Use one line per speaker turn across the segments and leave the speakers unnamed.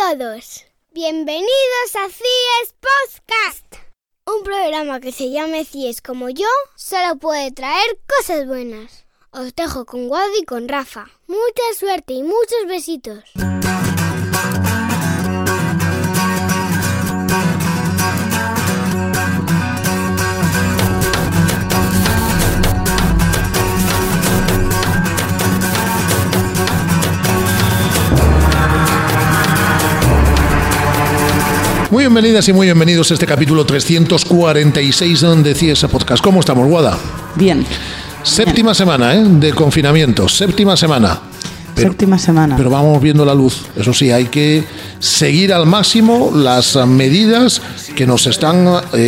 todos, bienvenidos a CIES Podcast. Un programa que se llame CIES como yo solo puede traer cosas buenas. Os dejo con Wadi y con Rafa. Mucha suerte y muchos besitos.
Muy bienvenidas y muy bienvenidos a este capítulo 346 de CIES Podcast. ¿Cómo estamos, Guada?
Bien.
Séptima semana de confinamiento, séptima semana. Pero vamos viendo la luz. Eso sí, hay que seguir al máximo las medidas que nos están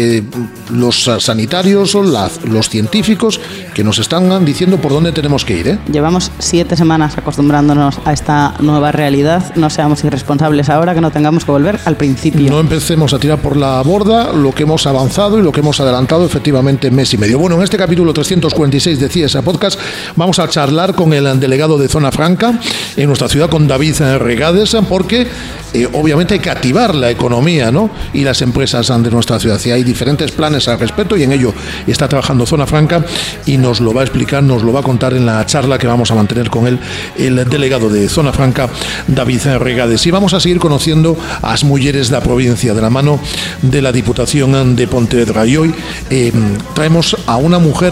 los sanitarios, los científicos, que nos están diciendo por dónde tenemos que ir.
Llevamos 7 semanas acostumbrándonos a esta nueva realidad. No seamos irresponsables ahora, que no tengamos que volver al principio.
No empecemos a tirar por la borda lo que hemos avanzado y lo que hemos adelantado efectivamente en mes y medio. Bueno, en este capítulo 346 de CIES Podcast vamos a charlar con el delegado de Zona Franca en nuestra ciudad, con David Regades, porque obviamente hay que activar la economía, ¿no?, y las empresas de nuestra ciudad. Y hay diferentes planes al respecto y en ello está trabajando Zona Franca y nos lo va a explicar, nos lo va a contar en la charla que vamos a mantener con él, el delegado de Zona Franca, David Regades. Y vamos a seguir conociendo a las mujeres de la provincia de la mano de la Diputación de Pontevedra. Y hoy traemos a una mujer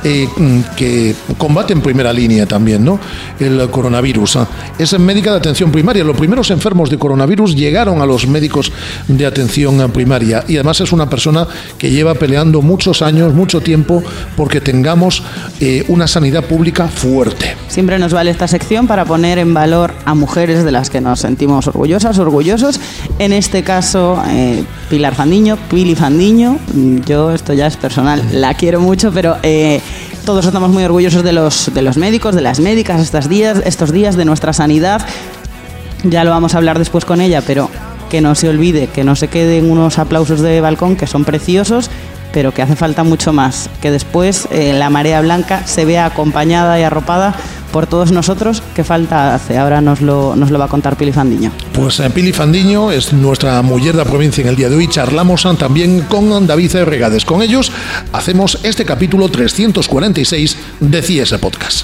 que combate en primera línea también, ¿no?, el coronavirus. Es médica de atención primaria. Los primeros enfermos de coronavirus llegaron a los médicos de atención primaria y además es una persona que lleva peleando muchos años, mucho tiempo, porque tengamos una sanidad pública fuerte.
Siempre nos vale esta sección para poner en valor a mujeres de las que nos sentimos orgullosas, orgullosos. En este caso, Pilar Fandiño, Pili Fandiño. Yo, esto ya es personal, la quiero mucho, pero todos estamos muy orgullosos de los médicos, de las médicas estos días de nuestra sanidad. Ya lo vamos a hablar después con ella, pero que no se olvide, que no se queden unos aplausos de balcón que son preciosos, pero que hace falta mucho más, que después la marea blanca se vea acompañada y arropada por todos nosotros. ¿Qué falta hace? Ahora nos lo va a contar Pili Fandiño. Pues
Pili Fandiño es nuestra mujer de la provincia en el día de hoy. Charlamos también con David Regades. Con ellos hacemos este capítulo 346 de CIES Podcast.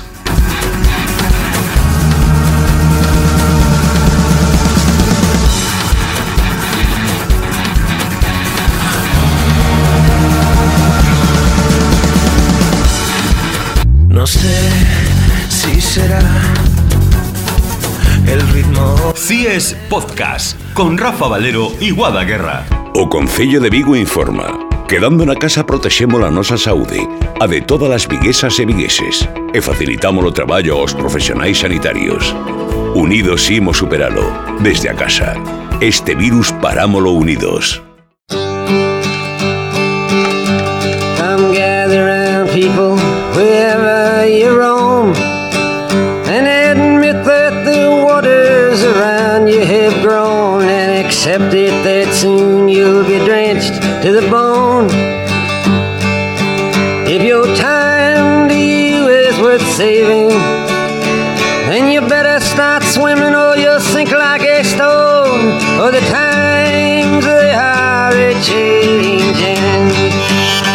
No sé si será el ritmo.
CIES Podcast con Rafa Valero y Guada Guerra.
O Concello de Vigo informa: quedando na casa protexemos a nosa saúde, a de todas as viguesas e vigueses, e facilitamos o traballo aos profesionais sanitarios. Unidos imos superalo. Desde a casa. Este virus parámolo unidos.
Come gather round, people, wherever you roam, and admit that the waters around you have grown, and accept it that soon you'll be drenched to the bone. If your time to you is worth saving, then you better start swimming or you'll sink like a stone, or the times they are a-changing.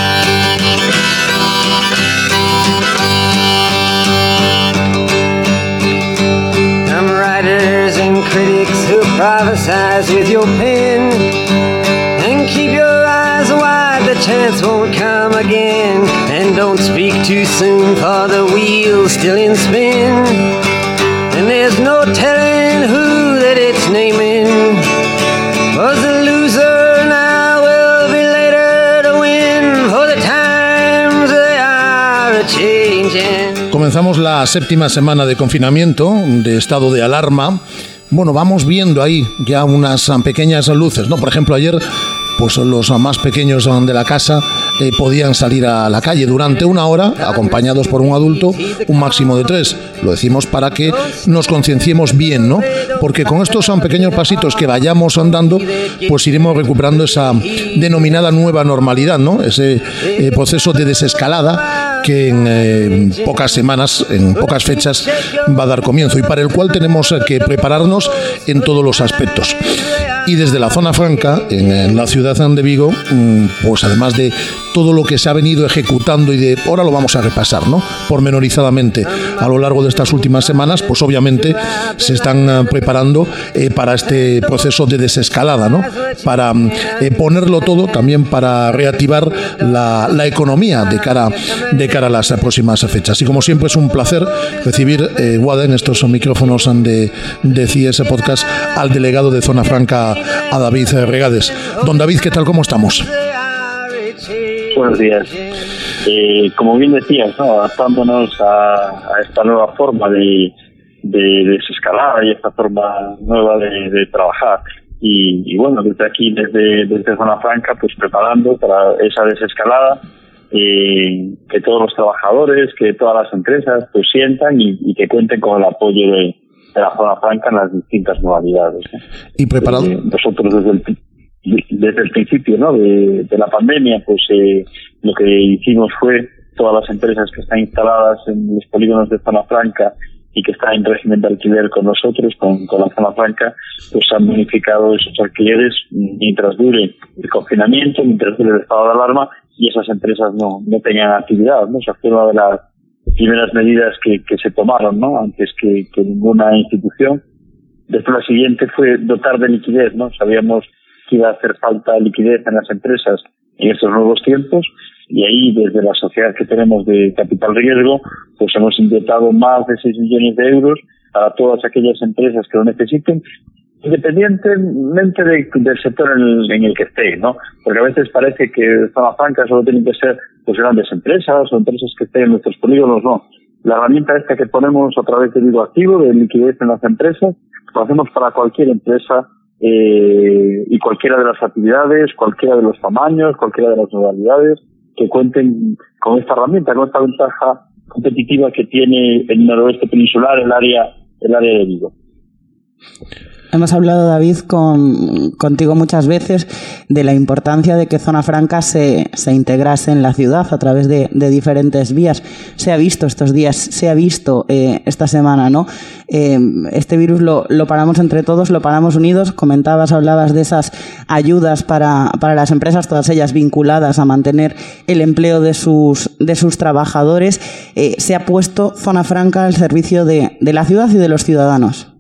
Critics who prophesize with your pen, and keep your eyes wide, the chance won't come again. And don't speak too soon, for the wheel's still in spin, and there's no telling who that it's naming. Was the loser now will be later to win, for the times they are a-changing.
Comenzamos la séptima semana de confinamiento, de estado de alarma. Bueno, vamos viendo ahí ya unas pequeñas luces, ¿no? Por ejemplo, ayer pues los más pequeños de la casa podían salir a la calle durante una hora, acompañados por un adulto, un máximo de 3. Lo decimos para que nos concienciemos bien, ¿no? Porque con estos son pequeños pasitos que vayamos andando, pues iremos recuperando esa denominada nueva normalidad, ¿no? Ese proceso de desescalada que en pocas semanas, en pocas fechas, va a dar comienzo y para el cual tenemos que prepararnos en todos los aspectos. Y desde la zona franca, en la ciudad de Vigo, pues además de todo lo que se ha venido ejecutando ahora lo vamos a repasar, ¿no?, pormenorizadamente a lo largo de estas últimas semanas, pues obviamente se están preparando para este proceso de desescalada, ¿no?, para ponerlo todo también para reactivar la economía de cara a las próximas fechas. Y como siempre es un placer recibir, Guada, en estos micrófonos de CIES Podcast, al delegado de Zona Franca, a David Regades. Don David, ¿qué tal? ¿Cómo estamos?
Buenos días. Como bien decías, ¿no?, adaptándonos a esta nueva forma de desescalada y esta forma nueva de trabajar. Y bueno, desde aquí, desde Zona Franca, pues preparando para esa desescalada, que todos los trabajadores, que todas las empresas pues sientan y que cuenten con el apoyo de la Zona Franca en las distintas modalidades, ¿no?
Y preparado.
Nosotros desde el principio, ¿no?, de la pandemia, pues lo que hicimos fue, todas las empresas que están instaladas en los polígonos de Zona Franca y que están en régimen de alquiler con nosotros, con la Zona Franca, pues han bonificado esos alquileres mientras dure el confinamiento, mientras dure el estado de alarma, y esas empresas no tengan actividad, ¿no? Esa fue una de las primeras medidas que se tomaron, ¿no?, antes que ninguna institución. Después la siguiente fue dotar de liquidez, ¿no? Sabíamos que iba a hacer falta liquidez en las empresas en estos nuevos tiempos, y ahí, desde la sociedad que tenemos de capital riesgo, pues hemos inyectado más de 6 millones de euros para todas aquellas empresas que lo necesiten, independientemente del sector en el que esté, ¿no? Porque a veces parece que Zona Franca solo tienen que ser pues grandes empresas o empresas que estén en nuestros polígonos. No. La herramienta esta que ponemos a través de Vigo Activo, de liquidez en las empresas, lo hacemos para cualquier empresa y cualquiera de las actividades, cualquiera de los tamaños, cualquiera de las modalidades, que cuenten con esta herramienta, con esta ventaja competitiva que tiene el noroeste peninsular, el área de Vigo.
Hemos hablado, David, contigo muchas veces de la importancia de que Zona Franca se integrase en la ciudad a través de diferentes vías. Se ha visto estos días, se ha visto esta semana, ¿no? Este virus lo paramos entre todos, lo paramos unidos. Hablabas de esas ayudas para las empresas, todas ellas vinculadas a mantener el empleo de sus trabajadores. Se ha puesto Zona Franca al servicio de la ciudad y de los ciudadanos.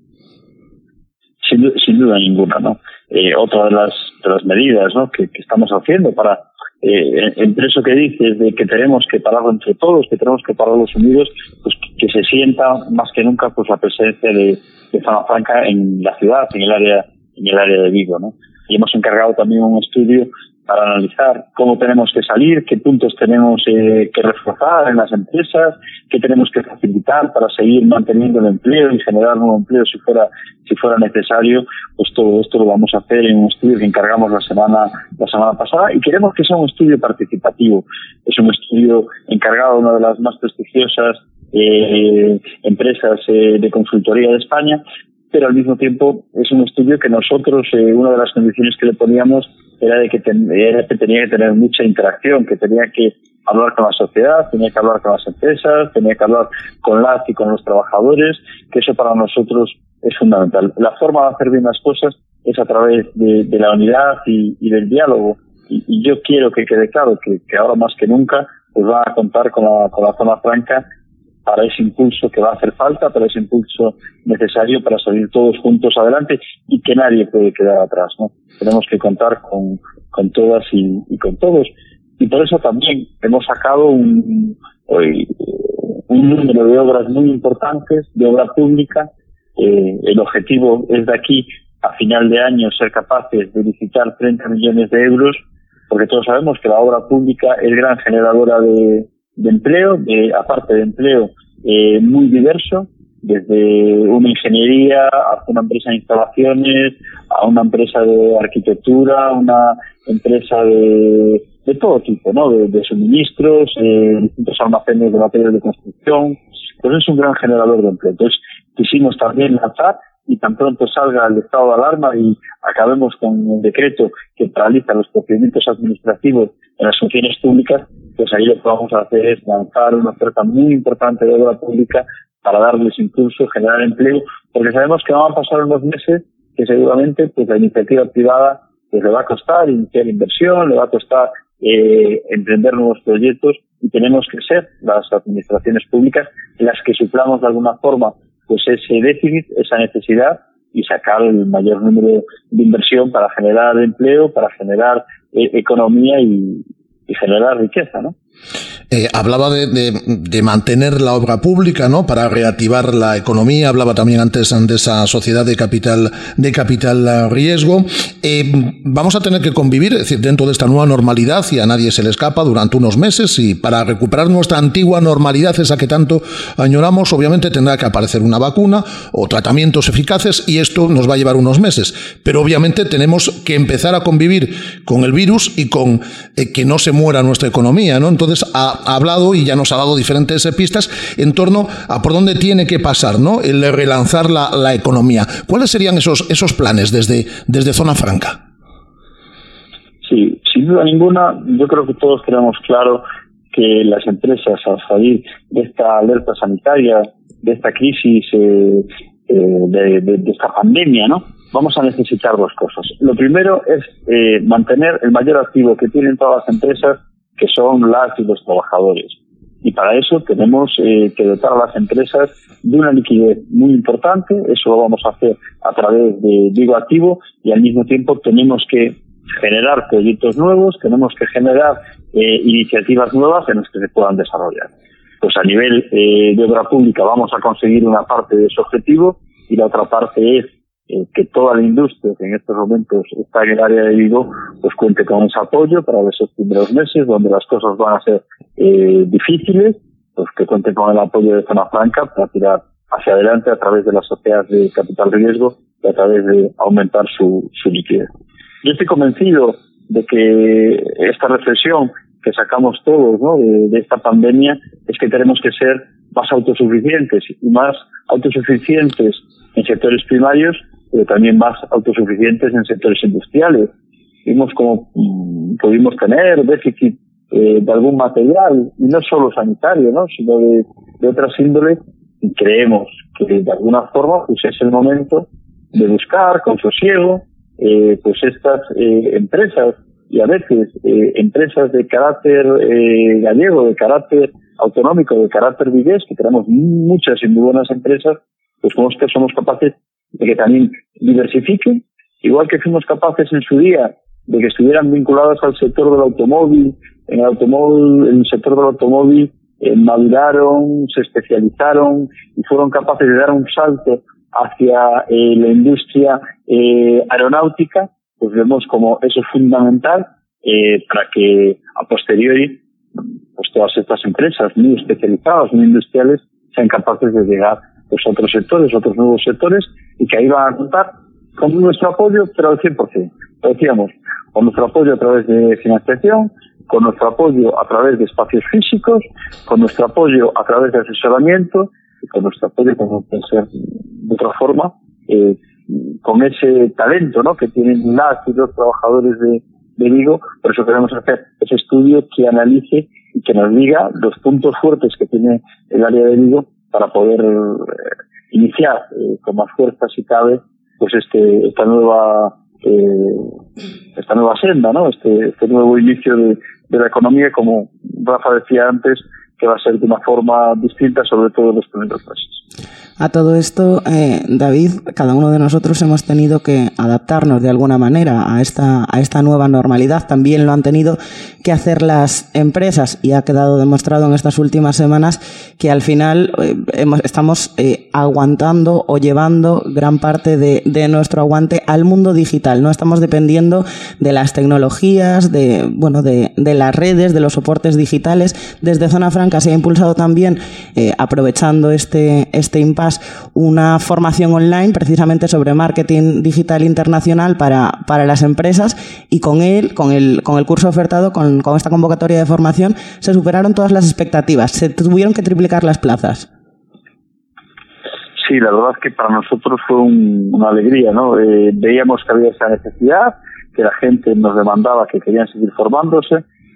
Sin duda ninguna, ¿no? Otra de las medidas, ¿no?, que estamos haciendo para entre eso que dices de que tenemos que pararlo entre todos, que tenemos que pararlos unidos, pues que se sienta más que nunca pues la presencia de Zona Franca en la ciudad, en el área de Vigo, ¿no? Y hemos encargado también un estudio para analizar cómo tenemos que salir, qué puntos tenemos que reforzar en las empresas, qué tenemos que facilitar para seguir manteniendo el empleo y generar nuevo empleo si fuera necesario. Pues todo esto lo vamos a hacer en un estudio que encargamos la semana pasada, y queremos que sea un estudio participativo. Es un estudio encargado de una de las más prestigiosas empresas de consultoría de España, pero al mismo tiempo es un estudio que nosotros, una de las condiciones que le poníamos era de que tenía que tener mucha interacción, que tenía que hablar con la sociedad, tenía que hablar con las empresas, tenía que hablar con las y con los trabajadores, que eso para nosotros es fundamental. La forma de hacer bien las cosas es a través de la unidad y del diálogo, y yo quiero que quede claro que ahora más que nunca pues va a contar con la Zona Franca para ese impulso que va a hacer falta, para ese impulso necesario para salir todos juntos adelante, y que nadie puede quedar atrás, ¿no? Tenemos que contar con todas y con todos. Y por eso también hemos sacado un número de obras muy importantes, de obra pública. El objetivo es de aquí a final de año ser capaces de licitar 30 millones de euros, porque todos sabemos que la obra pública es gran generadora de empleo, aparte de empleo muy diverso, desde una ingeniería hasta una empresa de instalaciones, a una empresa de arquitectura, una empresa de todo tipo, ¿no? De suministros, distintos almacenes de materiales de construcción. Pues es un gran generador de empleo. Entonces quisimos también lanzar, y tan pronto salga el estado de alarma y acabemos con el decreto que paraliza los procedimientos administrativos en las funciones públicas, pues ahí lo que vamos a hacer es lanzar una oferta muy importante de obra pública para darles impulso, generar empleo, porque sabemos que van a pasar unos meses que seguramente pues la iniciativa privada pues le va a costar iniciar inversión, le va a costar emprender nuevos proyectos, y tenemos que ser las administraciones públicas las que suplamos de alguna forma pues ese déficit, esa necesidad, y sacar el mayor número de inversión para generar empleo, para generar economía y generar riqueza, ¿no?
Hablaba de mantener la obra pública, ¿no?, para reactivar la economía. Hablaba también antes de esa sociedad de capital riesgo. Vamos a tener que convivir, es decir, dentro de esta nueva normalidad, y a nadie se le escapa, durante unos meses, y para recuperar nuestra antigua normalidad, esa que tanto añoramos, obviamente tendrá que aparecer una vacuna o tratamientos eficaces, y esto nos va a llevar unos meses. Pero obviamente tenemos que empezar a convivir con el virus y con que no se muera nuestra economía, ¿no? Entonces ha hablado y ya nos ha dado diferentes pistas en torno a por dónde tiene que pasar, ¿no?, el relanzar la economía. ¿Cuáles serían esos planes desde Zona Franca?
Sí, sin duda ninguna, yo creo que todos tenemos claro que las empresas, al salir de esta alerta sanitaria, de esta crisis, de esta pandemia, ¿no?, vamos a necesitar dos cosas. Lo primero es mantener el mayor activo que tienen todas las empresas, que son las y los trabajadores. Y para eso tenemos que dotar a las empresas de una liquidez muy importante. Eso lo vamos a hacer a través de Vigo Activo, y al mismo tiempo tenemos que generar proyectos nuevos, tenemos que generar iniciativas nuevas en las que se puedan desarrollar. Pues a nivel de obra pública vamos a conseguir una parte de ese objetivo, y la otra parte es que toda la industria que en estos momentos está en el área de Vigo pues cuente con ese apoyo para esos primeros meses donde las cosas van a ser difíciles, pues que cuente con el apoyo de Zona Franca para tirar hacia adelante a través de las sociedades de capital riesgo y a través de aumentar su liquidez. Yo estoy convencido de que esta reflexión que sacamos todos, ¿no?, de esta pandemia, es que tenemos que ser más autosuficientes, y más autosuficientes en sectores primarios, pero también más autosuficientes en sectores industriales. Vimos como pudimos tener déficit de algún material, y no solo sanitario, ¿no?, sino de otras índoles, y creemos que de alguna forma pues es el momento de buscar con sosiego pues estas empresas, y a veces empresas de carácter gallego, de carácter autonómico, de carácter vigués, que tenemos muchas y muy buenas empresas, pues somos capaces de que también diversifiquen, igual que fuimos capaces en su día de que estuvieran vinculadas al sector del automóvil. En el sector del automóvil maduraron, se especializaron y fueron capaces de dar un salto hacia la industria aeronáutica. Pues vemos como eso es fundamental para que a posteriori pues todas estas empresas muy especializadas, muy industriales, sean capaces de llegar pues a otros sectores, otros nuevos sectores, y que ahí van a contar con nuestro apoyo, pero al 100%. Lo decíamos, con nuestro apoyo a través de financiación, con nuestro apoyo a través de espacios físicos, con nuestro apoyo a través de asesoramiento, y con nuestro apoyo, como puede ser de otra forma, con ese talento, ¿no?, que tienen las y los trabajadores de Vigo. Por eso queremos hacer ese estudio que analice y que nos diga los puntos fuertes que tiene el área de Vigo para poder iniciar con más fuerza, si cabe, pues esta nueva senda, ¿no?, este nuevo inicio de la economía, como Rafa decía antes, que va a ser de una forma distinta, sobre todo en los primeros meses.
A todo esto, David, cada uno de nosotros hemos tenido que adaptarnos de alguna manera a esta nueva normalidad. También lo han tenido que hacer las empresas, y ha quedado demostrado en estas últimas semanas que al final estamos aguantando o llevando gran parte de nuestro aguante al mundo digital. No estamos dependiendo de las tecnologías, de las redes, de los soportes digitales. Desde Zona Franca se ha impulsado también, aprovechando este impasse, una formación online precisamente sobre marketing digital internacional para las empresas, y con el curso ofertado, con esta convocatoria de formación, se superaron todas las expectativas. Se tuvieron que triplicar las plazas.
Sí, la verdad es que para nosotros fue una alegría, ¿no? Veíamos que había esa necesidad, que la gente nos demandaba que querían seguir formándose,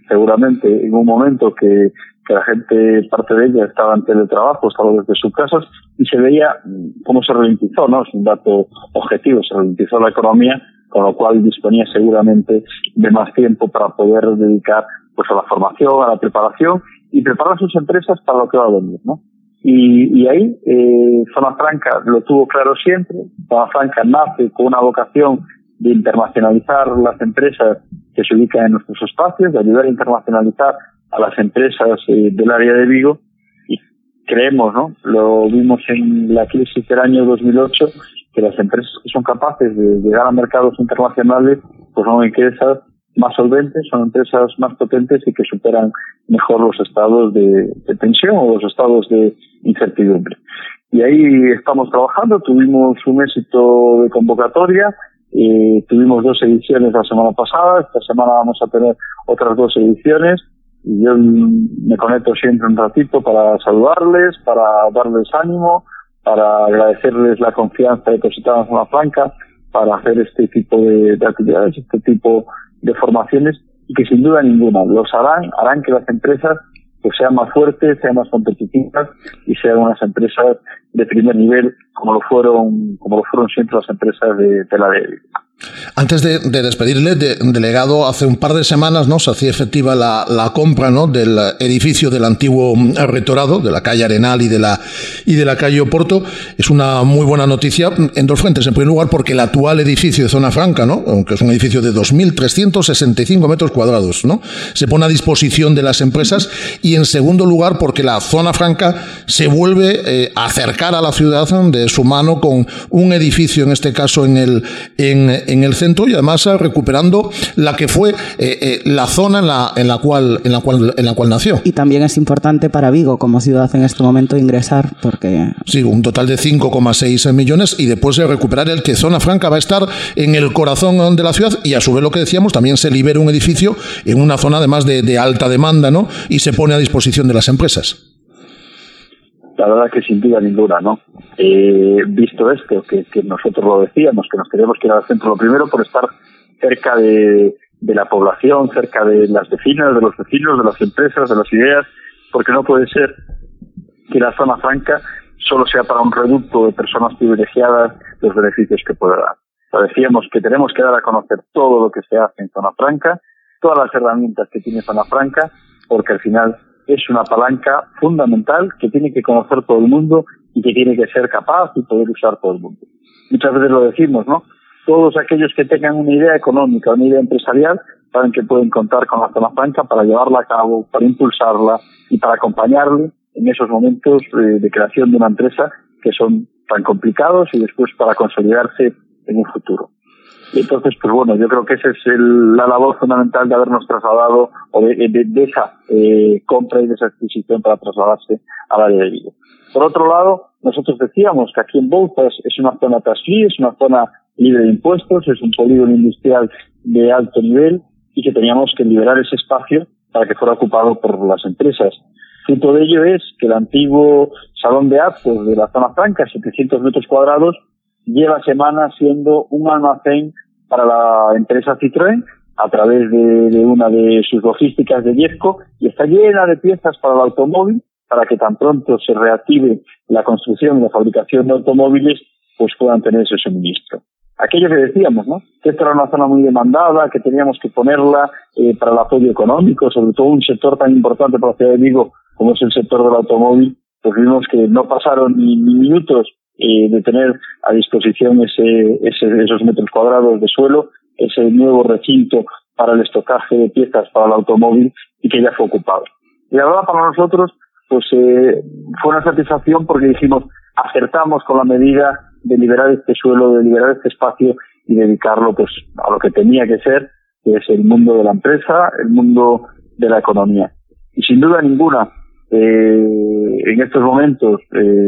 seguramente en un momento que la gente, parte de ella, estaba en teletrabajo, estaba desde sus casas, y se veía cómo se ralentizó, ¿no? Es un dato objetivo, se ralentizó la economía, con lo cual disponía seguramente de más tiempo para poder dedicar pues a la formación, a la preparación, y preparar a sus empresas para lo que va a venir, ¿no? Y ahí, Zona Franca lo tuvo claro siempre. Zona Franca nace con una vocación de internacionalizar las empresas que se ubican en nuestros espacios, de ayudar a internacionalizar a las empresas del área de Vigo, y creemos, ¿no? Lo vimos en la crisis del año 2008, que las empresas que son capaces de llegar a mercados internacionales pues son empresas más solventes, son empresas más potentes y que superan mejor los estados de tensión o los estados de incertidumbre. Y ahí estamos trabajando, tuvimos un éxito de convocatoria, tuvimos 2 ediciones la semana pasada, esta semana vamos a tener otras 2 ediciones, y yo me conecto siempre un ratito para saludarles, para darles ánimo, para agradecerles la confianza depositada en Zona Franca, para hacer este tipo de actividades, este tipo de formaciones, y que sin duda ninguna los harán que las empresas pues sean más fuertes, sean más competitivas y sean unas empresas de primer nivel como lo fueron siempre las empresas de la DEVI.
Antes de despedirle, delegado, hace un par de semanas, ¿no?, se hacía efectiva la compra, ¿no?, del edificio del antiguo rectorado, de la calle Arenal y de la calle Oporto. Es una muy buena noticia en 2 frentes. En primer lugar, porque el actual edificio de Zona Franca, ¿no?, aunque es un edificio de 2.365 metros cuadrados, ¿no?, se pone a disposición de las empresas. Y en segundo lugar, porque la Zona Franca se vuelve a acercar a la ciudad de su mano con un edificio, en este caso en el centro, y además recuperando la que fue la zona en la cual nació.
Y también es importante para Vigo como ciudad en este momento ingresar, porque
sí, un total de 5,6 millones, y después de recuperar el que Zona Franca va a estar en el corazón de la ciudad, y a su vez, lo que decíamos, también se libera un edificio en una zona además de alta demanda, ¿no?, y se pone a disposición de las empresas.
La verdad que sin duda ninguna, ¿no? Visto esto, que nosotros lo decíamos, que nos queríamos quedar al centro, lo primero por estar cerca de la población, cerca de las vecinas, de los vecinos, de las empresas, de las ideas, porque no puede ser que la Zona Franca solo sea para un reducto de personas privilegiadas los beneficios que pueda dar. Lo decíamos que tenemos que dar a conocer todo lo que se hace en Zona Franca, todas las herramientas que tiene Zona Franca, porque al final es una palanca fundamental que tiene que conocer todo el mundo y que tiene que ser capaz y poder usar todo el mundo. Muchas veces lo decimos, ¿no? Todos aquellos que tengan una idea económica, una idea empresarial, saben que pueden contar con la Zona Franca para llevarla a cabo, para impulsarla y para acompañarle en esos momentos de creación de una empresa que son tan complicados, y después para consolidarse en un futuro. Y entonces, pues bueno, yo creo que esa es la labor fundamental de habernos trasladado, o de esa compra y de esa adquisición para trasladarse al área de Vigo. Por otro lado, nosotros decíamos que aquí en Bouzas es una zona tax-free, es una zona libre de impuestos, es un polígono industrial de alto nivel, y que teníamos que liberar ese espacio para que fuera ocupado por las empresas. Fruto de ello es que el antiguo salón de actos de la Zona Franca, 700 metros cuadrados, lleva semanas siendo un almacén para la empresa Citroën a través de una de sus logísticas de Viesco, y está llena de piezas para el automóvil, para que tan pronto se reactive la construcción y la fabricación de automóviles, pues puedan tener ese suministro. Aquello que decíamos, ¿no?, que esta era una zona muy demandada, que teníamos que ponerla para el apoyo económico, sobre todo un sector tan importante para la ciudad de Vigo como es el sector del automóvil, pues vimos que no pasaron ni minutos de tener a disposición esos metros cuadrados de suelo, ese nuevo recinto para el estocaje de piezas para el automóvil, y que ya fue ocupado. Y la verdad, para nosotros, pues fue una satisfacción, porque dijimos, acertamos con la medida de liberar este suelo, de liberar este espacio y dedicarlo pues a lo que tenía que ser, que es el mundo de la empresa, el mundo de la economía. Y sin duda ninguna, en estos momentos,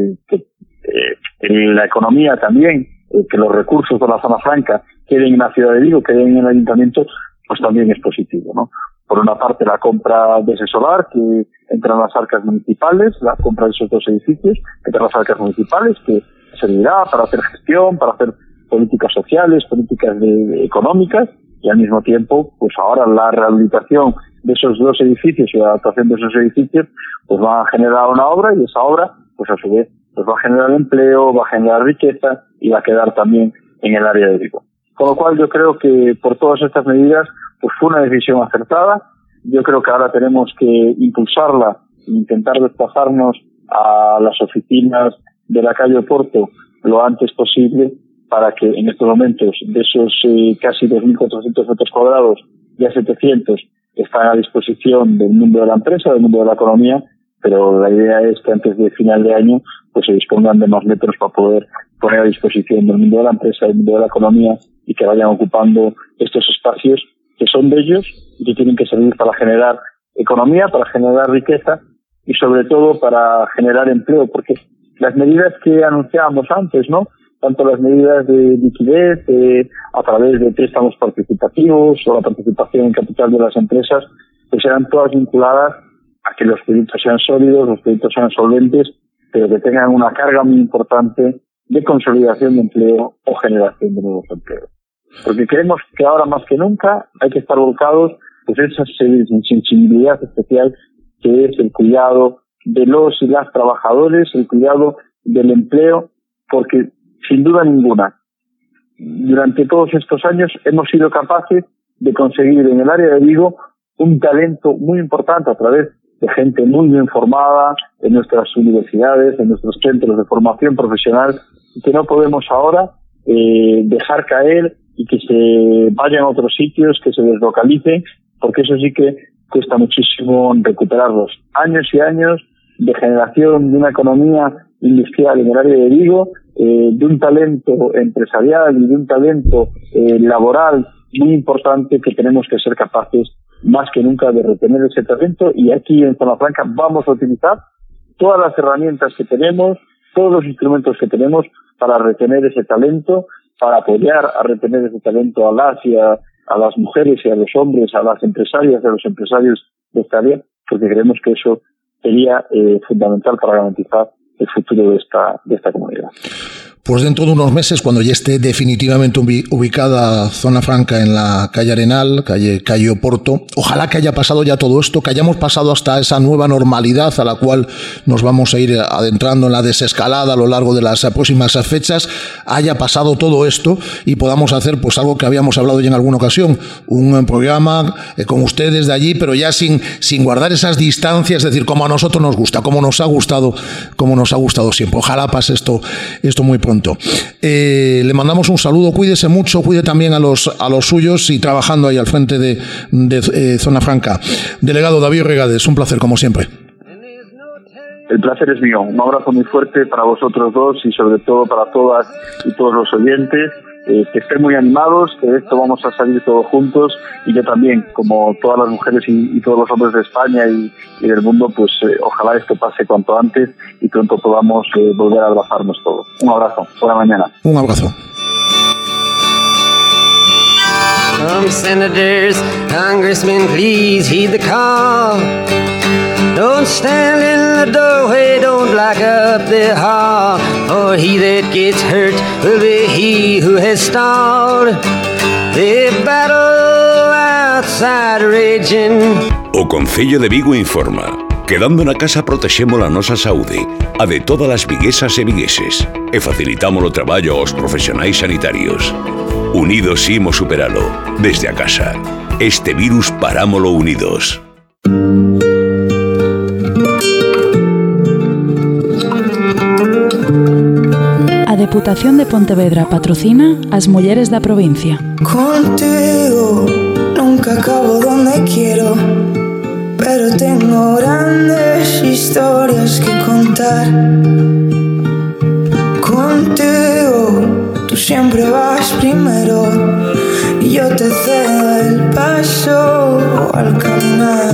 en la economía también, que los recursos de la Zona Franca queden en la ciudad de Vigo, queden en el ayuntamiento, pues también es positivo, ¿no? Por una parte, la compra de ese solar, que entra en las arcas municipales, la compra de esos 2 edificios, que entra en las arcas municipales, que servirá para hacer gestión, para hacer políticas sociales, políticas económicas, y al mismo tiempo, pues ahora la rehabilitación de esos 2 edificios y la adaptación de esos edificios, pues van a generar una obra, y esa obra, pues a su vez, pues va a generar empleo, va a generar riqueza y va a quedar también en el área de Vigo. Con lo cual yo creo que por todas estas medidas, pues fue una decisión acertada. Yo creo que ahora tenemos que impulsarla e intentar desplazarnos a las oficinas de la calle Oporto lo antes posible, para que en estos momentos de esos casi 2.400 metros cuadrados, ya 700 están a disposición del mundo de la empresa, del mundo de la economía, pero la idea es que antes de final de año pues se dispongan de más metros para poder poner a disposición del mundo de la empresa, del mundo de la economía, y que vayan ocupando estos espacios que son de ellos y que tienen que servir para generar economía, para generar riqueza y sobre todo para generar empleo, porque las medidas que anunciábamos antes, ¿no?, tanto las medidas de liquidez a través de préstamos participativos o la participación en capital de las empresas, pues eran todas vinculadas a que los proyectos sean sólidos, los proyectos sean solventes, pero que tengan una carga muy importante de consolidación de empleo o generación de nuevos empleos. Porque creemos que ahora más que nunca hay que estar volcados pues esa sensibilidad especial que es el cuidado de los y las trabajadores, el cuidado del empleo, porque sin duda ninguna, durante todos estos años hemos sido capaces de conseguir en el área de Vigo un talento muy importante a través de gente muy bien formada en nuestras universidades, en nuestros centros de formación profesional, que no podemos ahora dejar caer y que se vayan a otros sitios, que se deslocalicen, porque eso sí que cuesta muchísimo recuperarlos. Años y años de generación de una economía industrial en el área de Vigo, de un talento empresarial y de un talento laboral muy importante, que tenemos que ser capaces más que nunca de retener ese talento, y aquí en Zona Franca vamos a utilizar todas las herramientas que tenemos, todos los instrumentos que tenemos para retener ese talento, para apoyar a retener ese talento a las mujeres y a los hombres, a las empresarias y a los empresarios de esta área, porque creemos que eso sería fundamental para garantizar el futuro de esta comunidad.
Pues dentro de unos meses, cuando ya esté definitivamente ubicada Zona Franca en la calle Arenal, calle Oporto, ojalá que haya pasado ya todo esto, que hayamos pasado hasta esa nueva normalidad a la cual nos vamos a ir adentrando en la desescalada a lo largo de las próximas fechas, haya pasado todo esto y podamos hacer pues algo que habíamos hablado ya en alguna ocasión, un programa con ustedes de allí, pero ya sin guardar esas distancias, es decir, como a nosotros nos gusta, como nos ha gustado siempre. Ojalá pase esto muy pronto. Le mandamos un saludo, cuídese mucho, cuide también a los suyos y trabajando ahí al frente de Zona Franca. Delegado David Regades, un placer como siempre.
El placer es mío. Un abrazo muy fuerte para vosotros dos y sobre todo para todas y todos los oyentes. Que estén muy animados, que de esto vamos a salir todos juntos, y yo también, como todas las mujeres y todos los hombres de España y del mundo, pues ojalá esto pase cuanto antes y pronto podamos volver a abrazarnos todos. Un abrazo, buena mañana.
Un abrazo.
Senators, congressmen, please heed the call. Don't stand in the doorway, don't block up the hall, for he that gets hurt will be he who has stalled. The battle outside raging.
O Concello de Vigo informa. Quedando na casa protexemos a nosa saúde, a de todas as viguesas e vigueses, e facilitamos o traballo aos profesionais sanitarios. Unidos imos superalo, desde a casa. Este virus parámolo unidos.
A Deputación de Pontevedra patrocina as mulleres da provincia.
Contigo nunca acabo donde quiero, pero tengo grandes historias que contar. Contigo tú siempre vas primero y yo te cedo el paso al caminar.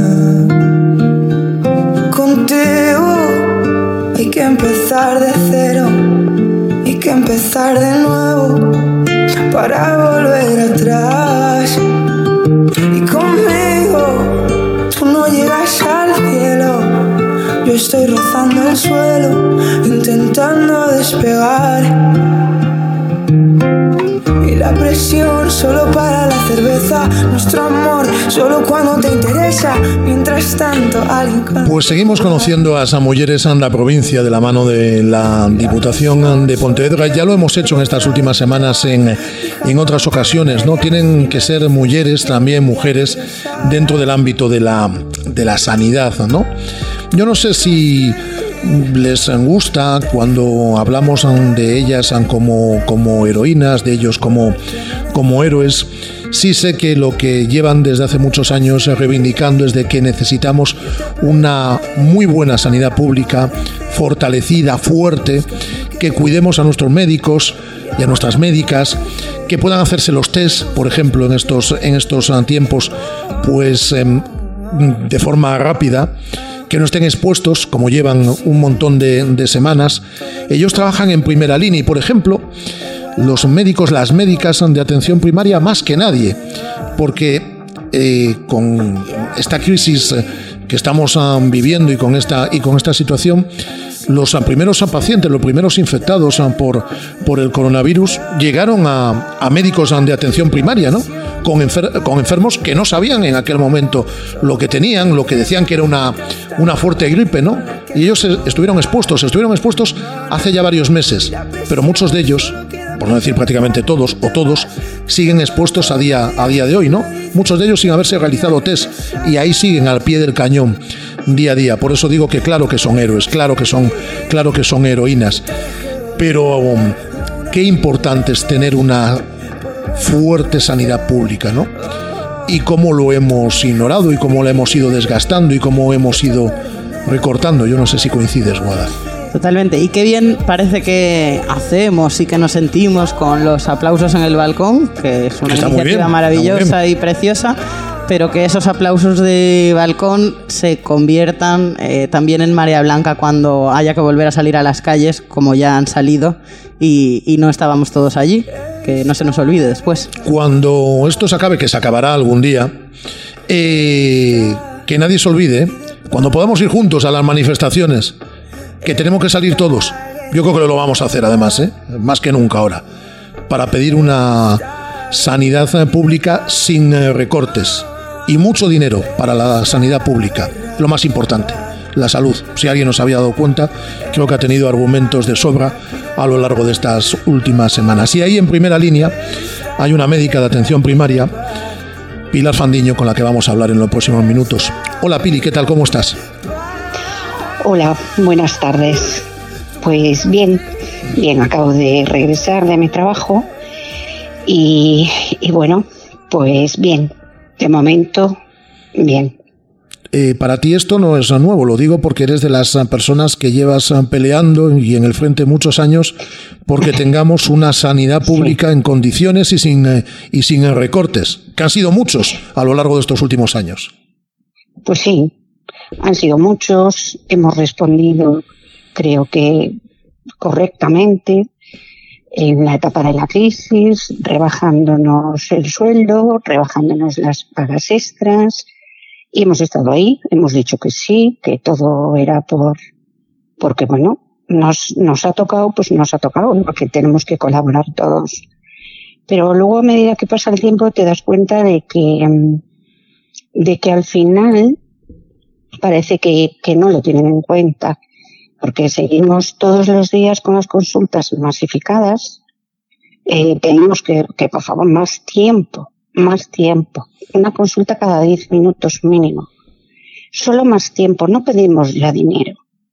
Contigo hay que empezar de cero, hay que empezar de nuevo para volver atrás. Y conmigo tú no llegas al cielo, yo estoy rozando el suelo, intentando despegar. Y la presión solo para la cerveza, nuestro amor solo cuando te interesa. Mientras tanto, alguien
Pues seguimos conociendo a Samulleres en la provincia de la mano de la Diputación de Pontevedra. Ya lo hemos hecho en estas últimas semanas en otras ocasiones, ¿no? Tienen que ser mujeres, también mujeres, dentro del ámbito de la sanidad, ¿no? Yo no sé si les gusta cuando hablamos de ellas como heroínas, de ellos como héroes. Sí sé que lo que llevan desde hace muchos años reivindicando es de que necesitamos una muy buena sanidad pública, fortalecida, fuerte, que cuidemos a nuestros médicos y a nuestras médicas, que puedan hacerse los test, por ejemplo, en estos tiempos, pues de forma rápida, que no estén expuestos, como llevan un montón de semanas. Ellos trabajan en primera línea y, por ejemplo, los médicos, las médicas de atención primaria más que nadie, porque con esta crisis que estamos viviendo y con esta situación, los primeros pacientes, los primeros infectados por el coronavirus llegaron a médicos de atención primaria, ¿no? Con enfermos que no sabían en aquel momento lo que tenían, lo que decían que era una fuerte gripe, ¿no? Y ellos estuvieron expuestos hace ya varios meses, pero muchos de ellos, por no decir prácticamente todos o todos, siguen expuestos a día de hoy, ¿no? Muchos de ellos sin haberse realizado test y ahí siguen al pie del cañón día a día. Por eso digo que claro que son héroes, claro que son heroínas, pero qué importante es tener una fuerte sanidad pública, ¿no? Y cómo lo hemos ignorado y cómo la hemos ido desgastando y cómo hemos ido recortando. Yo no sé si coincides, Guada.
Totalmente. Y qué bien parece que hacemos y que nos sentimos con los aplausos en el balcón, que es una iniciativa maravillosa y preciosa, pero que esos aplausos de balcón se conviertan también en marea blanca cuando haya que volver a salir a las calles, como ya han salido, y no estábamos todos allí, que no se nos olvide después.
Cuando esto se acabe, que se acabará algún día, que nadie se olvide, cuando podamos ir juntos a las manifestaciones, que tenemos que salir todos. Yo creo que lo vamos a hacer además, más que nunca ahora, para pedir una sanidad pública sin recortes y mucho dinero para la sanidad pública. Lo más importante, la salud. Si alguien nos había dado cuenta, creo que ha tenido argumentos de sobra a lo largo de estas últimas semanas. Y ahí en primera línea hay una médica de atención primaria, Pilar Fandiño, con la que vamos a hablar en los próximos minutos. Hola Pili, ¿qué tal? ¿Cómo estás?
Hola, buenas tardes. Pues bien, acabo de regresar de mi trabajo y bueno, pues bien, de momento, bien.
Para ti esto no es nuevo, lo digo porque eres de las personas que llevas peleando y en el frente muchos años porque tengamos una sanidad pública en condiciones y sin recortes, que han sido muchos a lo largo de estos últimos años.
Pues sí. Han sido muchos, hemos respondido, creo que correctamente, en la etapa de la crisis, rebajándonos el sueldo, rebajándonos las pagas extras, y hemos estado ahí, hemos dicho que sí, que todo era porque bueno, nos ha tocado, pues nos ha tocado, porque tenemos que colaborar todos. Pero luego a medida que pasa el tiempo te das cuenta de que al final parece que no lo tienen en cuenta, porque seguimos todos los días con las consultas masificadas. Pedimos que por favor más tiempo, una consulta cada 10 minutos mínimo, solo más tiempo, no pedimos ya dinero,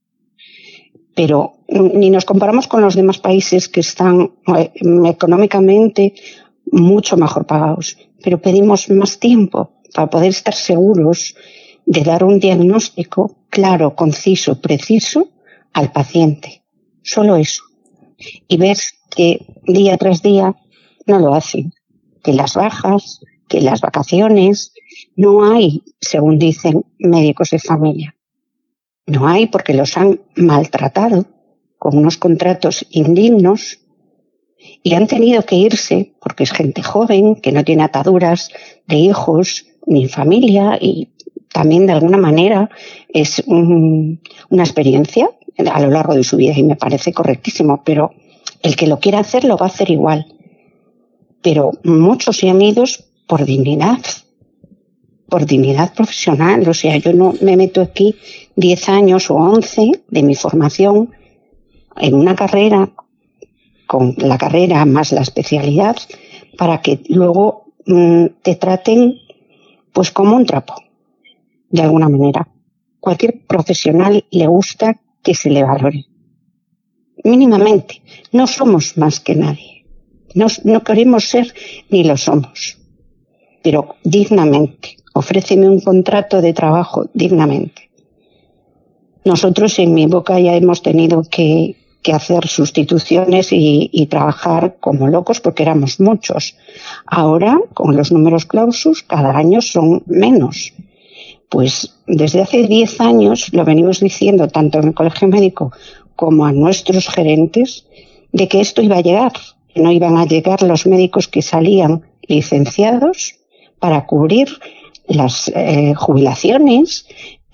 pero ni nos comparamos con los demás países que están económicamente mucho mejor pagados, pero pedimos más tiempo para poder estar seguros de dar un diagnóstico claro, conciso, preciso al paciente. Solo eso. Y ves que día tras día no lo hacen. Que las bajas, que las vacaciones, no hay, según dicen médicos de familia. No hay porque los han maltratado con unos contratos indignos y han tenido que irse porque es gente joven, que no tiene ataduras de hijos ni familia y también de alguna manera es una experiencia a lo largo de su vida y me parece correctísimo, pero el que lo quiera hacer lo va a hacer igual. Pero muchos se han ido por dignidad profesional. O sea, yo no me meto aquí 10 años o 11 de mi formación en una carrera, con la carrera más la especialidad, para que luego te traten pues como un trapo, de alguna manera. Cualquier profesional le gusta que se le valore. Mínimamente. No somos más que nadie. No queremos ser ni lo somos. Pero dignamente. Ofréceme un contrato de trabajo dignamente. Nosotros en mi boca ya hemos tenido que hacer sustituciones y trabajar como locos porque éramos muchos. Ahora, con los números clausus, cada año son menos. Pues desde hace 10 años lo venimos diciendo tanto en el Colegio Médico como a nuestros gerentes de que esto iba a llegar, que no iban a llegar los médicos que salían licenciados para cubrir las jubilaciones.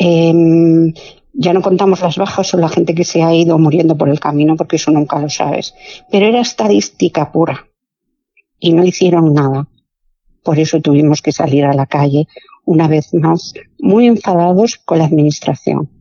Ya no contamos las bajas o la gente que se ha ido muriendo por el camino, porque eso nunca lo sabes. Pero era estadística pura y no hicieron nada. Por eso tuvimos que salir a la calle, una vez más, muy enfadados con la administración.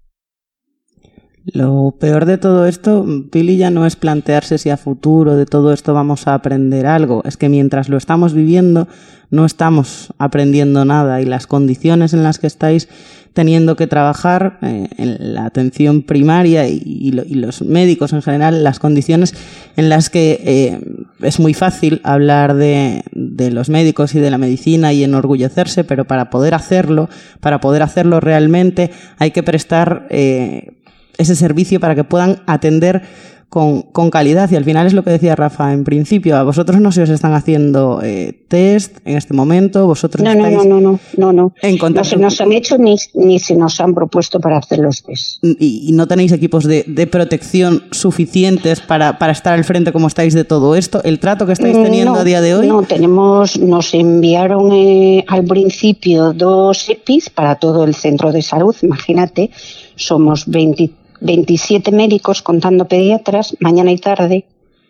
Lo peor de todo esto, Pili, ya no es plantearse si a futuro de todo esto vamos a aprender algo. Es que mientras lo estamos viviendo, no estamos aprendiendo nada, y las condiciones en las que estáis teniendo que trabajar en la atención primaria y los médicos en general, las condiciones en las que es muy fácil hablar de los médicos y de la medicina y enorgullecerse, pero para poder hacerlo realmente hay que prestar ese servicio para que puedan atender con calidad. Y al final es lo que decía Rafa en principio, a vosotros no se os están haciendo test en este momento, vosotros estáis
no.
En contacto.
No se nos han hecho ni se nos han propuesto para hacer los test.
Y no tenéis equipos de protección suficientes para estar al frente como estáis de todo esto. ¿El trato que estáis teniendo a día de hoy?
No, nos enviaron al principio 2 EPIs para todo el centro de salud. Imagínate, somos 27 médicos contando pediatras, mañana y tarde,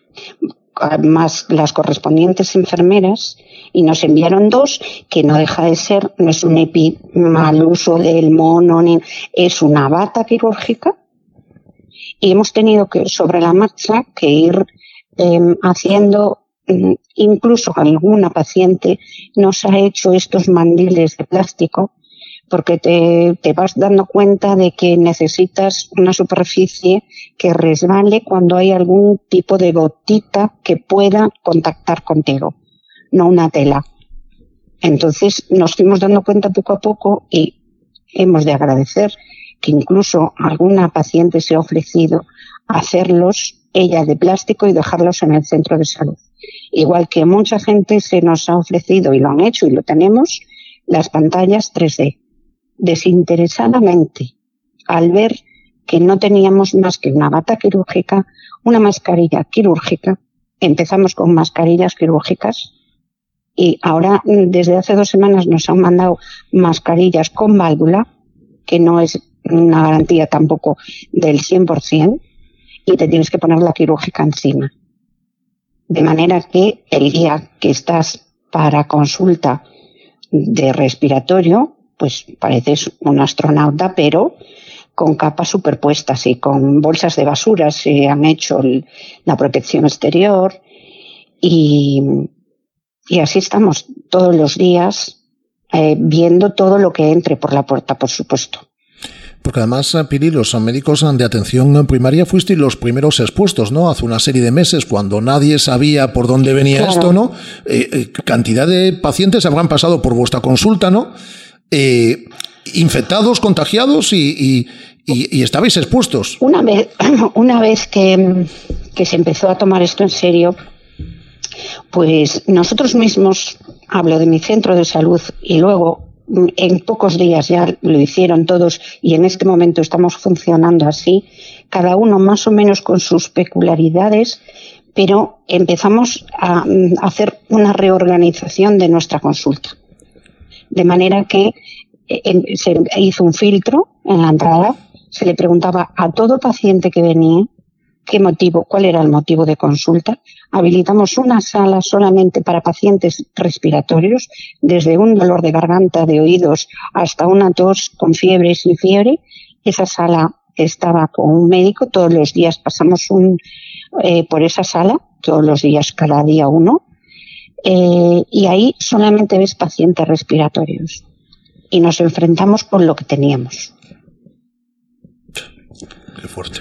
más las correspondientes enfermeras, y nos enviaron 2, que no deja de ser, no es un EPI mal uso del mono, es una bata quirúrgica, y hemos tenido que, sobre la marcha, que ir haciendo, incluso alguna paciente nos ha hecho estos mandiles de plástico, porque te vas dando cuenta de que necesitas una superficie que resbale cuando hay algún tipo de gotita que pueda contactar contigo, no una tela. Entonces nos fuimos dando cuenta poco a poco, y hemos de agradecer que incluso alguna paciente se ha ofrecido a hacerlos ella de plástico y dejarlos en el centro de salud. Igual que mucha gente se nos ha ofrecido, y lo han hecho y lo tenemos, las pantallas 3D. Desinteresadamente, al ver que no teníamos más que una bata quirúrgica, una mascarilla quirúrgica, empezamos con mascarillas quirúrgicas, y ahora desde hace 2 semanas nos han mandado mascarillas con válvula, que no es una garantía tampoco del 100%, y te tienes que poner la quirúrgica encima. De manera que el día que estás para consulta de respiratorio, pues pareces un astronauta, pero con capas superpuestas y con bolsas de basura. Se han hecho la protección exterior y así estamos todos los días viendo todo lo que entre por la puerta, por supuesto.
Porque además, Pili, los médicos de atención primaria fuisteis los primeros expuestos, ¿no? Hace una serie de meses, cuando nadie sabía por dónde venía esto, ¿no? Cantidad de pacientes habrán pasado por vuestra consulta, ¿no? Infectados, contagiados y estabais expuestos.
Una vez que se empezó a tomar esto en serio, pues nosotros mismos, hablo de mi centro de salud, y luego en pocos días ya lo hicieron todos, y en este momento estamos funcionando así, cada uno más o menos con sus peculiaridades, pero empezamos a hacer una reorganización de nuestra consulta. De manera que se hizo un filtro en la entrada, se le preguntaba a todo paciente que venía ¿Qué motivo? ¿Cuál era el motivo de consulta? Habilitamos una sala solamente para pacientes respiratorios, desde un dolor de garganta, de oídos, hasta una tos con fiebre, sin fiebre. Esa sala estaba con un médico, todos los días pasamos por esa sala, todos los días, cada día uno, y ahí solamente ves pacientes respiratorios. Y nos enfrentamos con lo que teníamos.
Qué fuerte.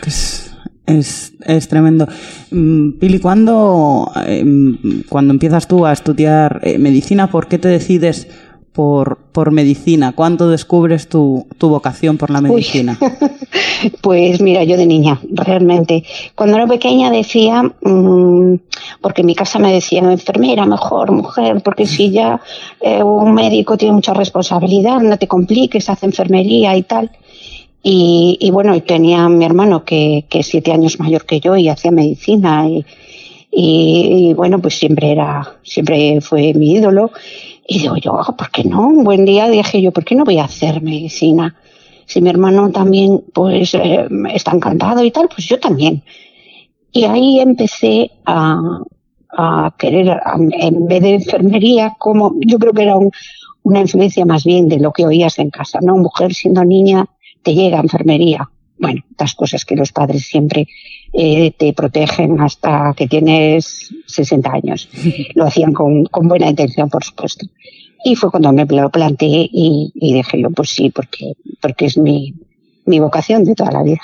Es tremendo. Pili, cuando empiezas tú a estudiar medicina, ¿por qué te decides por medicina? ¿Cuándo descubres tu vocación por la medicina?
Pues mira, yo de niña, realmente. Cuando era pequeña decía, porque en mi casa me decían enfermera, mejor mujer, porque si ya un médico tiene mucha responsabilidad, no te compliques, haz enfermería y tal. Y bueno, y tenía mi hermano que es 7 años mayor que yo y hacía medicina y bueno, pues siempre fue mi ídolo. Y digo yo, ¿por qué no? Un buen día dije yo, ¿por qué no voy a hacer medicina? Si mi hermano también pues está encantado y tal, pues yo también. Y ahí empecé a querer, en vez de enfermería, como yo creo que era una influencia más bien de lo que oías en casa, ¿no? Mujer siendo niña te llega a enfermería. Bueno, estas cosas que los padres siempre te protegen hasta que tienes 60 años. Lo hacían con buena intención, por supuesto. Y fue cuando me lo planteé y dije yo, pues sí, porque es mi vocación de toda la vida.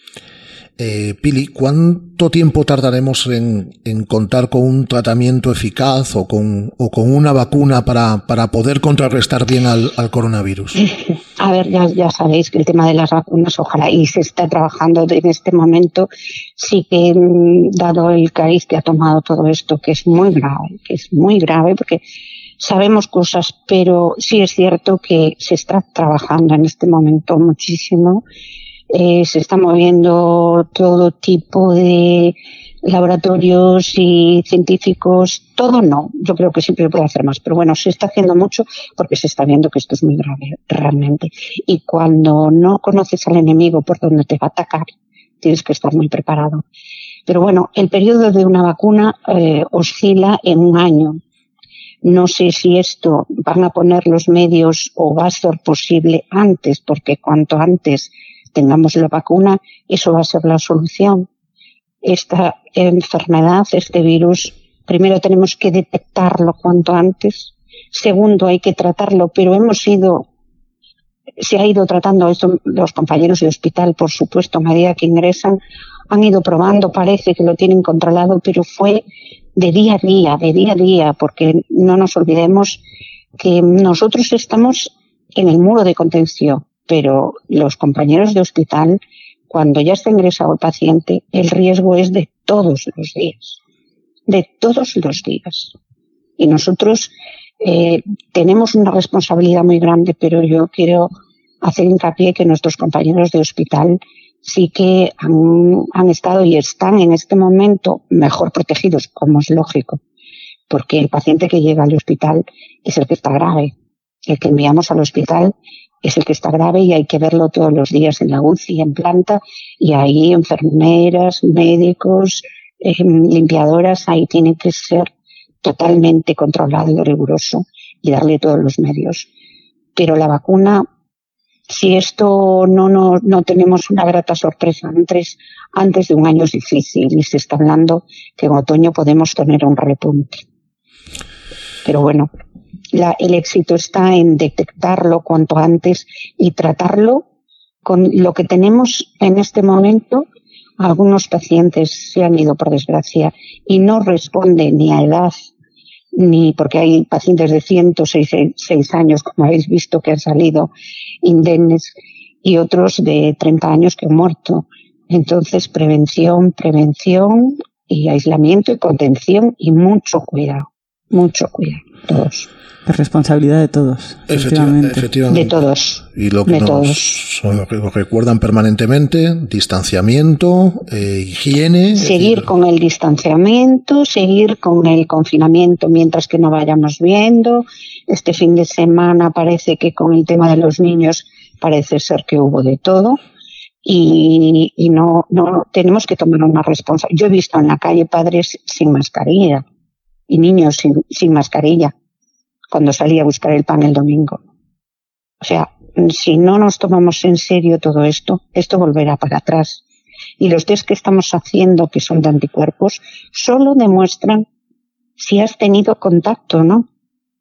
Pili, ¿cuánto tiempo tardaremos en contar con un tratamiento eficaz o con una vacuna para poder contrarrestar bien al coronavirus?
A ver, ya sabéis que el tema de las vacunas, ojalá, y se está trabajando en este momento, sí que dado el cariz que ha tomado todo esto, que es muy grave, porque sabemos cosas, pero sí es cierto que se está trabajando en este momento muchísimo. Se está moviendo todo tipo de laboratorios y científicos, todo no, yo creo que siempre puede hacer más, pero bueno, se está haciendo mucho porque se está viendo que esto es muy grave realmente, y cuando no conoces al enemigo por donde te va a atacar, tienes que estar muy preparado. Pero bueno, el periodo de una vacuna oscila en 1 año. No sé si esto van a poner los medios o va a ser posible antes, porque cuanto antes tengamos la vacuna, eso va a ser la solución. Esta enfermedad, este virus, primero tenemos que detectarlo cuanto antes. Segundo, hay que tratarlo, pero se ha ido tratando esto, los compañeros de hospital, por supuesto, a medida que ingresan, han ido probando, parece que lo tienen controlado, pero fue de día a día, porque no nos olvidemos que nosotros estamos en el muro de contención, pero los compañeros de hospital, cuando ya está ingresado el paciente, el riesgo es de todos los días. Y nosotros tenemos una responsabilidad muy grande, pero yo quiero hacer hincapié que nuestros compañeros de hospital sí que han estado y están en este momento mejor protegidos, como es lógico, porque el paciente que llega al hospital es el que está grave. El que enviamos al hospital es el que está grave y hay que verlo todos los días en la UCI, en planta, y ahí enfermeras, médicos, limpiadoras, ahí tiene que ser totalmente controlado y riguroso y darle todos los medios. Pero la vacuna, si esto no tenemos una grata sorpresa antes de un año es difícil, y se está hablando que en otoño podemos tener un repunte. Pero bueno, el éxito está en detectarlo cuanto antes y tratarlo con lo que tenemos en este momento. Algunos pacientes se han ido, por desgracia, y no responden ni a edad, ni porque hay pacientes de 106 años, como habéis visto, que han salido indemnes, y otros de 30 años que han muerto. Entonces, prevención y aislamiento y contención y mucho cuidado, todos.
Es responsabilidad de todos.
Efectivamente.
De todos.
Y lo que nos recuerdan permanentemente, distanciamiento, higiene.
Seguir con el distanciamiento, seguir con el confinamiento mientras que no vayamos viendo. Este fin de semana parece que con el tema de los niños parece ser que hubo de todo. y no tenemos que tomar una responsabilidad. Yo he visto en la calle padres sin mascarilla y niños sin mascarilla cuando salí a buscar el pan el domingo. O sea, si no nos tomamos en serio todo esto volverá para atrás. Y los test que estamos haciendo, que son de anticuerpos, solo demuestran si has tenido contacto o no.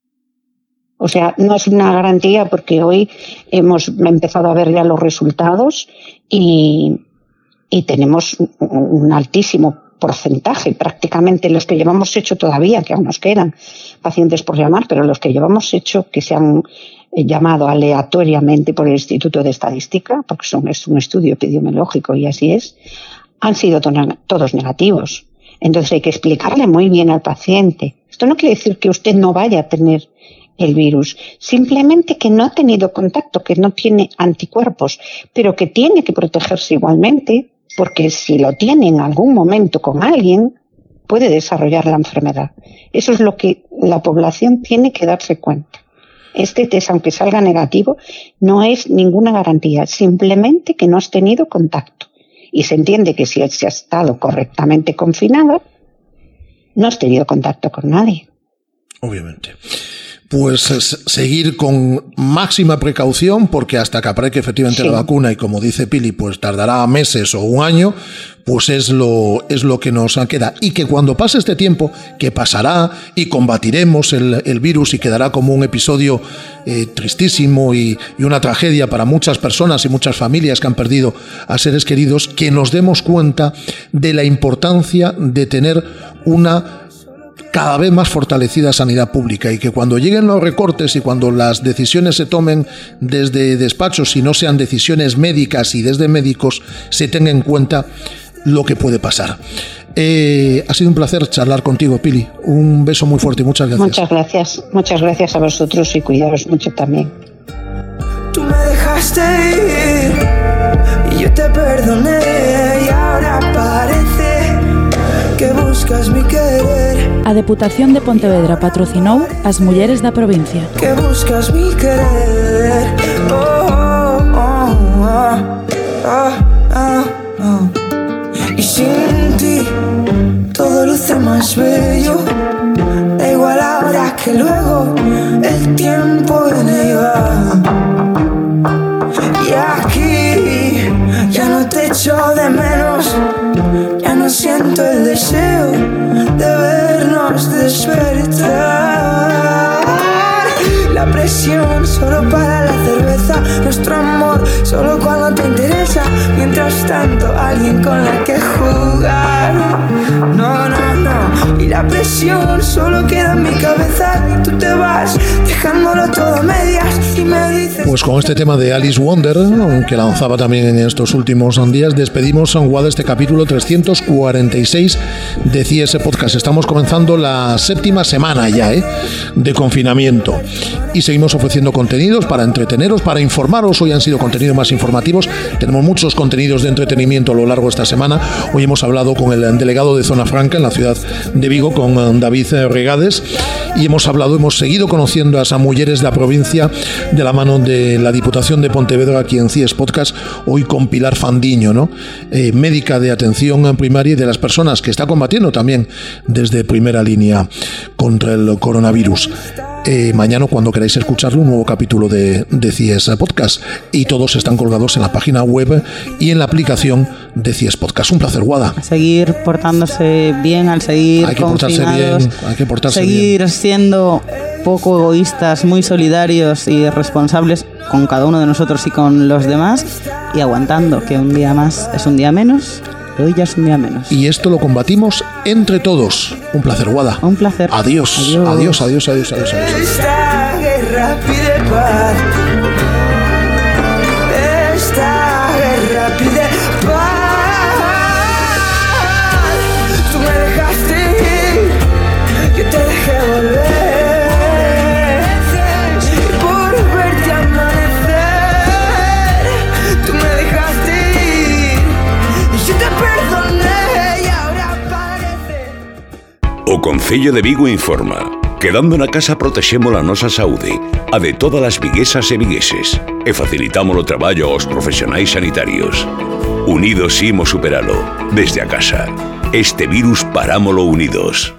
O sea, no es una garantía, porque hoy hemos empezado a ver ya los resultados y tenemos un altísimo porcentaje, prácticamente los que llevamos hecho todavía, que aún nos quedan pacientes por llamar, pero los que llevamos hecho, que se han llamado aleatoriamente por el Instituto de Estadística, porque es un estudio epidemiológico y así es, han sido todos negativos. Entonces hay que explicarle muy bien al paciente. Esto no quiere decir que usted no vaya a tener el virus, simplemente que no ha tenido contacto, que no tiene anticuerpos, pero que tiene que protegerse igualmente, porque si lo tiene en algún momento con alguien, puede desarrollar la enfermedad. Eso es lo que la población tiene que darse cuenta. Este test, aunque salga negativo, no es ninguna garantía, simplemente que no has tenido contacto. Y se entiende que si has estado correctamente confinado, no has tenido contacto con nadie.
Obviamente. Pues seguir con máxima precaución, porque hasta que aparezca efectivamente la vacuna, y como dice Pili, pues tardará meses o un año, pues es lo que nos queda. Y que cuando pase este tiempo, que pasará y combatiremos el virus y quedará como un episodio tristísimo y una tragedia para muchas personas y muchas familias que han perdido a seres queridos, que nos demos cuenta de la importancia de tener una cada vez más fortalecida sanidad pública, y que cuando lleguen los recortes y cuando las decisiones se tomen desde despachos y no sean decisiones médicas y desde médicos, se tenga en cuenta lo que puede pasar. Ha sido un placer charlar contigo, Pili. Un beso muy fuerte y muchas gracias.
Muchas gracias a vosotros y cuidaros mucho también.
Tú me dejaste ir y yo te perdoné, y ahora parece que buscas mi querer.
A Deputación de Pontevedra patrocinou as mulleres da provincia.
Que buscas mi querer. Y sin ti todo luce más bello. Da igual ahora que luego, el tiempo viene y va. Y aquí ya no te echo de menos, ya no siento el deseo de vernos despertar. La presión solo para la cerveza, nuestro amor solo cuando te interesa. Mientras tanto, alguien con la que jugar. No, no, no. Y la presión solo queda en mi cabeza y tú te vas dejándolo todo a medias y me dices.
Pues con este tema de Alice Wonder, que lanzaba también en estos últimos días, despedimos a Guada este capítulo 346 de CS Podcast. Estamos comenzando la 7ª semana ya de confinamiento. Y seguimos ofreciendo contenidos para entreteneros, para informaros. Hoy han sido contenidos más informativos. Tenemos muchos contenidos de entretenimiento a lo largo de esta semana. Hoy hemos hablado con el delegado de Zona Franca en la ciudad de Vigo, con David Regades, y hemos seguido conociendo a esas mujeres de la provincia de la mano de la Diputación de Pontevedra aquí en CIES Podcast, hoy con Pilar Fandiño, ¿no? Médica de atención primaria y de las personas que está combatiendo también desde primera línea contra el coronavirus. Mañana, cuando queráis escucharlo, un nuevo capítulo de CIES Podcast, y todos están colgados en la página web y en la aplicación de CIES Podcast. Un placer, Guada.
A seguir portándose bien, al seguir
hay que
confinados, seguir siendo poco egoístas, muy solidarios y responsables con cada uno de nosotros y con los demás, y aguantando, que un día más es un día menos. Hoy ya es un día menos.
Y esto lo combatimos entre todos. Un placer, Guada.
Un placer.
Adiós. Adiós, adiós, adiós, adiós, adiós.
Esta guerra pide paz. Esta guerra pide paz. Tú me dejaste ir, yo te dejé volver. Por verte amanecer. Tú me dejaste ir y yo te perdoné, y ahora parece.
O Concello de Vigo informa. Quedando na casa protexemos a nosa saúde, a de todas as viguesas e vigueses, e facilitamos o traballo aos profesionais sanitarios. Unidos imos superalo. Desde a casa. Este virus parámolo unidos.